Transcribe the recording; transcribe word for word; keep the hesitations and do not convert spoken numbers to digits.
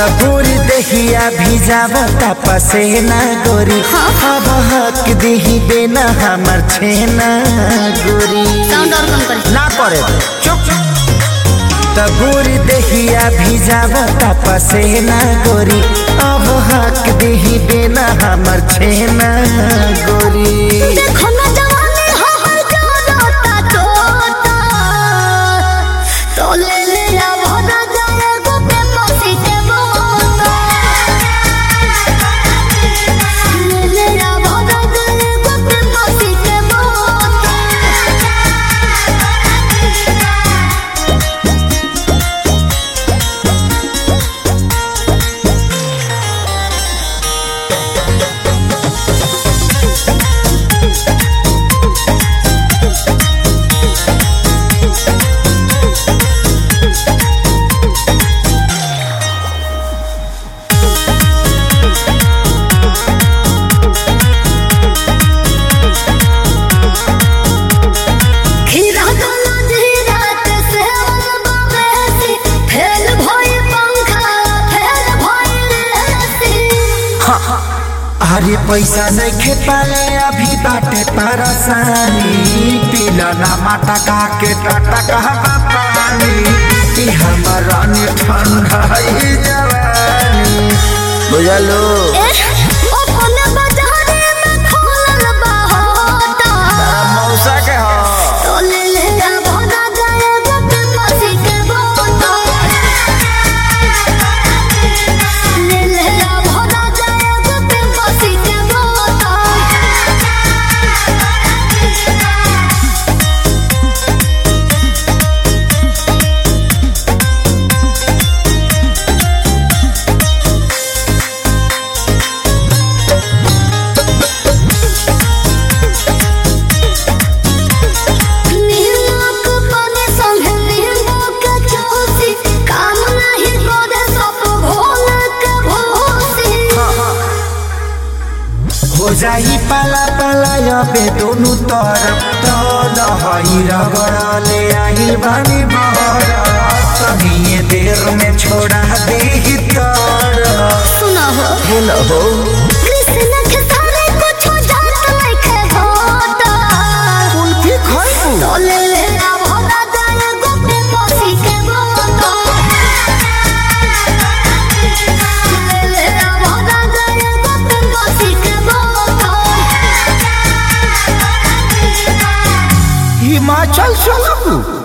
तबूरी दहिया भिजावता पसेना गोरी अब हक दिही बेना हमर छेना गोरी साउंड और कम कर ना करे चुप तबूरी दहिया भिजावता पसेना गोरी अब हक दिही बेना हमर छेना गोरी देखो ना जवानी हमर जोरता तोता तो ले ले आ भरा जाए गो पे पसी के बोता ले ले आ भरा जाए गो पे पसी के बोता अरे पैसा नहीं खे पाले अभी बाटे परेशानी पीला ना माटा का के टाटा कहा पानी कि हमारा ने ठंडा ही जवानी बुझलो मौसा के हो तो ले ले आ भरा जाए गो पे पसी के बोता ले ले आ भरा जाए गो पे पसी के बोता नीलोक पानी संगे नीलोक चोसी काम नहीं करे सब भोल के भोसी हो जाई पाला पाला अबे दोनों तरफ तो दहाई रगड़ले आई बानी बहर तभी ये देर में छोड़ा दे तर सुना हो हेलो हो कृष्ण के सारे कुछ जात नहीं होता कुल्फी खाइबू तो ले ले आ भरा जाए गो पे पसी के बोता ले ले आ भरा जाए गो पे पसी के बोता हिमाचल चलबू।